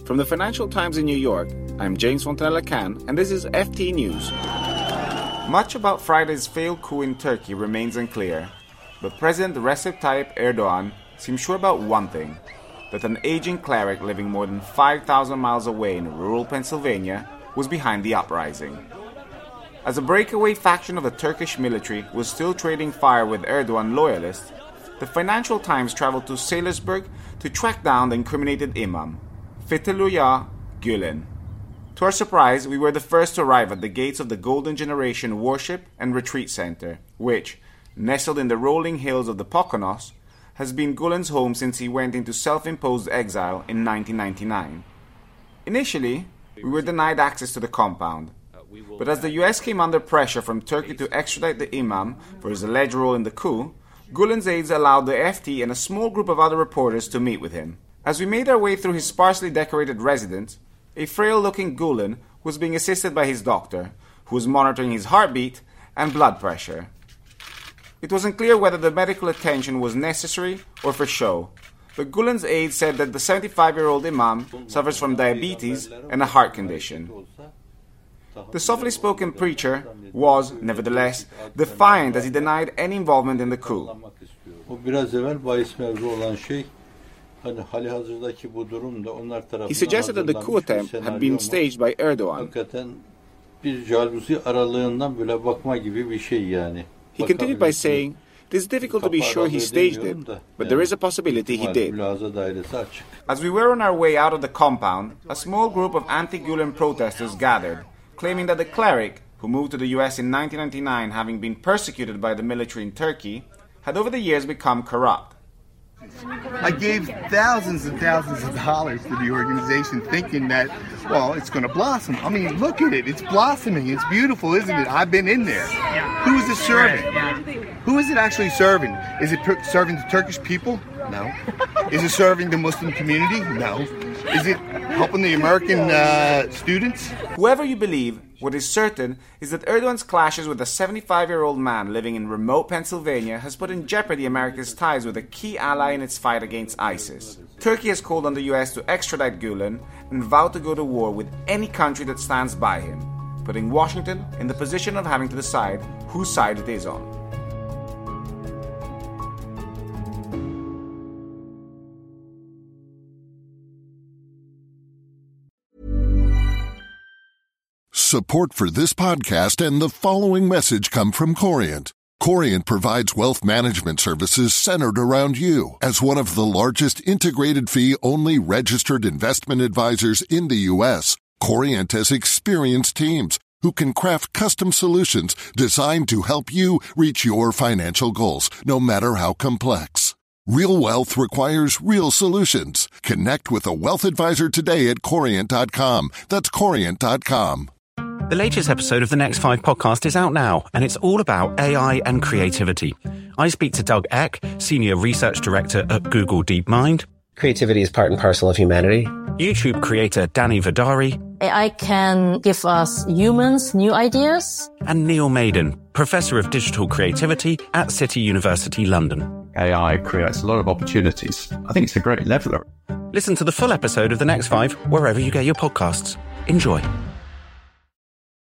From the Financial Times in New York, I'm James Fontanella-Khan, and this is FT News. Much about Friday's failed coup in Turkey remains unclear, but President Recep Tayyip Erdogan seems sure about one thing, that an aging cleric living more than 5,000 miles away in rural Pennsylvania was behind the uprising. As a breakaway faction of the Turkish military was still trading fire with Erdogan loyalists, the Financial Times traveled to Salisbury to track down the incriminated imam, Fethullah Gulen. To our surprise, we were the first to arrive at the gates of the Golden Generation Worship and Retreat Center, which, nestled in the rolling hills of the Poconos, has been Gulen's home since he went into self-imposed exile in 1999. Initially, we were denied access to the compound, but as the US came under pressure from Turkey to extradite the imam for his alleged role in the coup, Gulen's aides allowed the FT and a small group of other reporters to meet with him. As we made our way through his sparsely decorated residence, a frail-looking Gulen was being assisted by his doctor, who was monitoring his heartbeat and blood pressure. It was unclear whether the medical attention was necessary or for show, but Gulen's aide said that the 75-year-old imam suffers from diabetes and a heart condition. The softly spoken preacher was, nevertheless, defiant as he denied any involvement in the coup. He suggested that the coup attempt had been staged by Erdogan. He continued by saying, "It is difficult to be sure he staged it, but there is a possibility he did." As we were on our way out of the compound, a small group of anti-Gulen protesters gathered, claiming that the cleric, who moved to the US in 1999 having been persecuted by the military in Turkey, had over the years become corrupt. I gave thousands and thousands of dollars to the organization thinking that, well, it's going to blossom. I mean, look at it. It's blossoming. It's beautiful, isn't it? I've been in there. Who is it serving? Who is it actually serving? Is it serving the Turkish people? No. Is it serving the Muslim community? No. Is it helping the American students? Whoever you believe, what is certain is that Erdogan's clashes with a 75-year-old man living in remote Pennsylvania has put in jeopardy America's ties with a key ally in its fight against ISIS. Turkey has called on the US to extradite Gulen and vowed to go to war with any country that stands by him, putting Washington in the position of having to decide whose side it is on. Support for this podcast and the following message come from Corient. Corient provides wealth management services centered around you. As one of the largest integrated fee-only registered investment advisors in the U.S., Corient has experienced teams who can craft custom solutions designed to help you reach your financial goals, no matter how complex. Real wealth requires real solutions. Connect with a wealth advisor today at Corient.com. That's Corient.com. The latest episode of the Next 5 podcast is out now, and it's all about AI and creativity. I speak to Doug Eck, Senior Research Director at Google DeepMind. Creativity is part and parcel of humanity. YouTube creator Danny Vidari. AI can give us humans new ideas. And Neil Maiden, Professor of Digital Creativity at City University London. AI creates a lot of opportunities. I think it's a great leveler. Listen to the full episode of The Next 5 wherever you get your podcasts. Enjoy.